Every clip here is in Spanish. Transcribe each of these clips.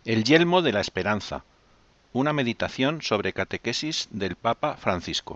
El yelmo de la esperanza. Una meditación sobre catequesis del Papa Francisco.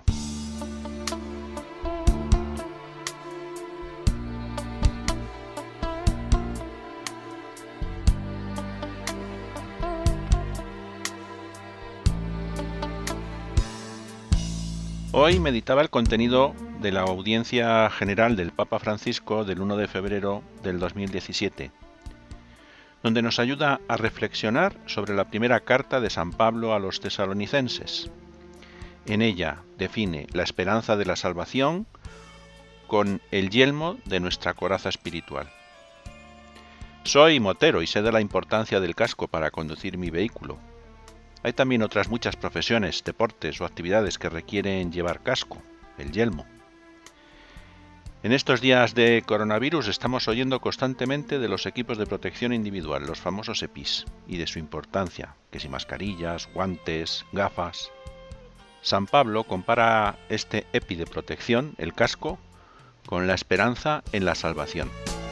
Hoy meditaba el contenido de la audiencia general del Papa Francisco del 1 de febrero del 2017, donde nos ayuda a reflexionar sobre la primera carta de San Pablo a los tesalonicenses. En ella define la esperanza de la salvación con el yelmo de nuestra coraza espiritual. Soy motero y sé de la importancia del casco para conducir mi vehículo. Hay también otras muchas profesiones, deportes o actividades que requieren llevar casco, el yelmo. En estos días de coronavirus estamos oyendo constantemente de los equipos de protección individual, los famosos EPIs, y de su importancia, que si mascarillas, guantes, gafas. San Pablo compara este EPI de protección, el casco, con la esperanza en la salvación.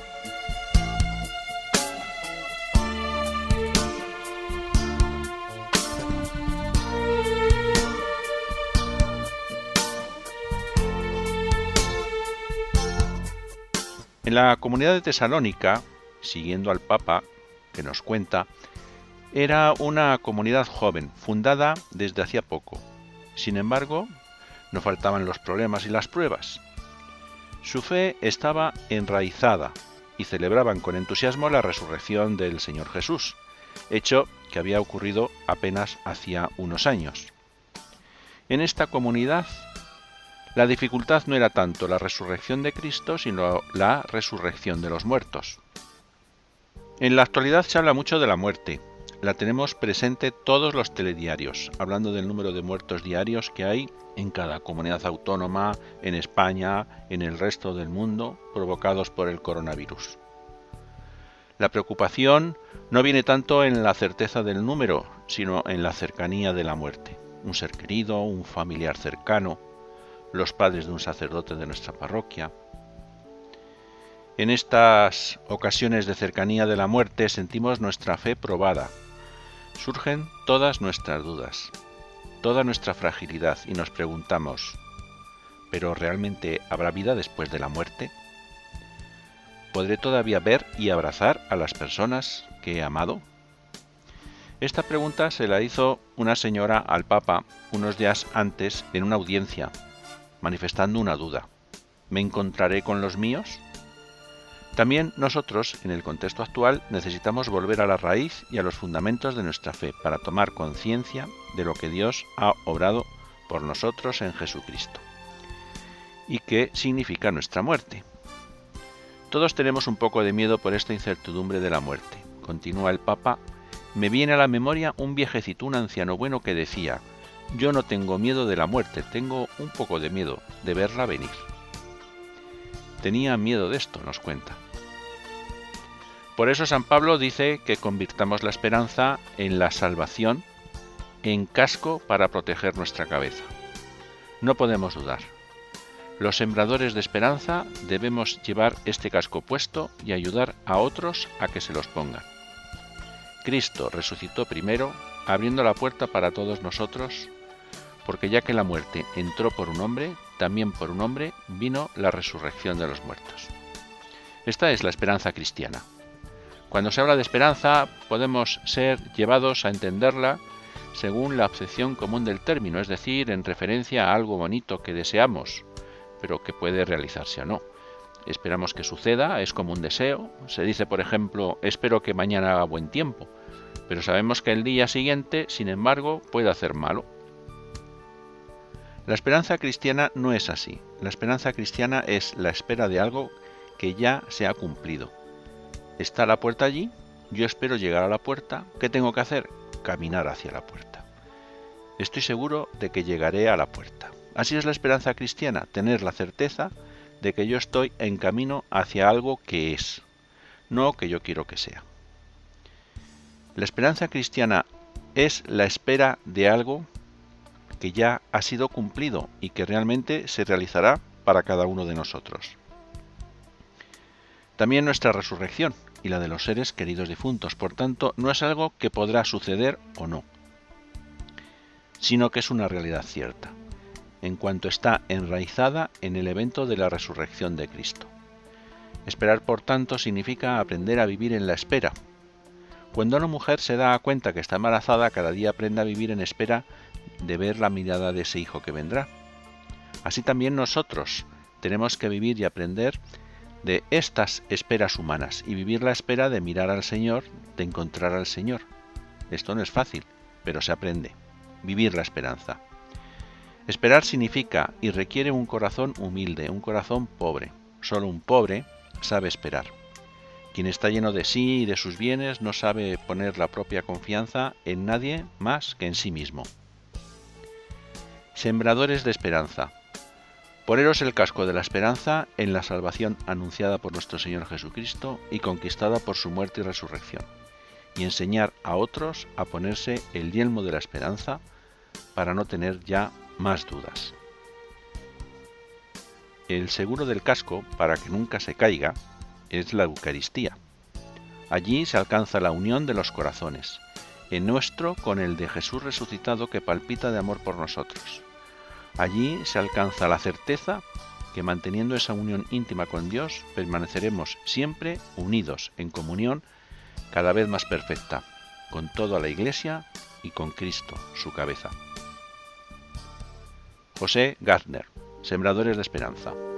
En la comunidad de Tesalónica, siguiendo al Papa, que nos cuenta, era una comunidad joven, fundada desde hacía poco. Sin embargo, no faltaban los problemas y las pruebas. Su fe estaba enraizada y celebraban con entusiasmo la resurrección del Señor Jesús, hecho que había ocurrido apenas hacía unos años. En esta comunidad, la dificultad no era tanto la resurrección de Cristo, sino la resurrección de los muertos. En la actualidad se habla mucho de la muerte. La tenemos presente todos los telediarios, hablando del número de muertos diarios que hay en cada comunidad autónoma, en España, en el resto del mundo, provocados por el coronavirus. La preocupación no viene tanto en la certeza del número, sino en la cercanía de la muerte. Un ser querido, un familiar cercano, los padres de un sacerdote de nuestra parroquia. En estas ocasiones de cercanía de la muerte sentimos nuestra fe probada. Surgen todas nuestras dudas, toda nuestra fragilidad y nos preguntamos, ¿pero realmente habrá vida después de la muerte? ¿Podré todavía ver y abrazar a las personas que he amado? Esta pregunta se la hizo una señora al Papa unos días antes en una audiencia, manifestando una duda. ¿Me encontraré con los míos? También nosotros, en el contexto actual, necesitamos volver a la raíz y a los fundamentos de nuestra fe para tomar conciencia de lo que Dios ha obrado por nosotros en Jesucristo y qué significa nuestra muerte. Todos tenemos un poco de miedo por esta incertidumbre de la muerte. Continúa el Papa, me viene a la memoria un viejecito, un anciano bueno que decía: yo no tengo miedo de la muerte, tengo un poco de miedo de verla venir. Tenía miedo de esto, nos cuenta. Por eso San Pablo dice que convirtamos la esperanza en la salvación, en casco para proteger nuestra cabeza. No podemos dudar. Los sembradores de esperanza debemos llevar este casco puesto y ayudar a otros a que se los pongan. Cristo resucitó primero, abriendo la puerta para todos nosotros, porque ya que la muerte entró por un hombre, también por un hombre vino la resurrección de los muertos. Esta es la esperanza cristiana. Cuando se habla de esperanza, podemos ser llevados a entenderla según la acepción común del término, es decir, en referencia a algo bonito que deseamos, pero que puede realizarse o no. Esperamos que suceda, es como un deseo. Se dice, por ejemplo, espero que mañana haga buen tiempo, pero sabemos que el día siguiente, sin embargo, puede hacer malo. La esperanza cristiana no es así. La esperanza cristiana es la espera de algo que ya se ha cumplido. Está la puerta allí, yo espero llegar a la puerta. ¿Qué tengo que hacer? Caminar hacia la puerta. Estoy seguro de que llegaré a la puerta. Así es la esperanza cristiana, tener la certeza de que yo estoy en camino hacia algo que es, no que yo quiero que sea. La esperanza cristiana es la espera de algo que ya ha sido cumplido y que realmente se realizará para cada uno de nosotros. También nuestra resurrección, y la de los seres queridos difuntos. Por tanto, no es algo que podrá suceder o no, sino que es una realidad cierta, en cuanto está enraizada en el evento de la resurrección de Cristo. Esperar, por tanto, significa aprender a vivir en la espera. Cuando una mujer se da cuenta que está embarazada, cada día aprende a vivir en espera de ver la mirada de ese hijo que vendrá. Así también nosotros tenemos que vivir y aprender de estas esperas humanas y vivir la espera de mirar al Señor, de encontrar al Señor. Esto no es fácil, pero se aprende. Vivir la esperanza. Esperar significa y requiere un corazón humilde, un corazón pobre. Solo un pobre sabe esperar. Quien está lleno de sí y de sus bienes no sabe poner la propia confianza en nadie más que en sí mismo. Sembradores de esperanza. Poneros el casco de la esperanza en la salvación anunciada por nuestro Señor Jesucristo y conquistada por su muerte y resurrección, y enseñar a otros a ponerse el yelmo de la esperanza para no tener ya más dudas. El seguro del casco, para que nunca se caiga, es la Eucaristía. Allí se alcanza la unión de los corazones, el nuestro con el de Jesús resucitado que palpita de amor por nosotros. Allí se alcanza la certeza que manteniendo esa unión íntima con Dios permaneceremos siempre unidos en comunión cada vez más perfecta, con toda la Iglesia y con Cristo, su cabeza. José Gardner, Sembradores de Esperanza.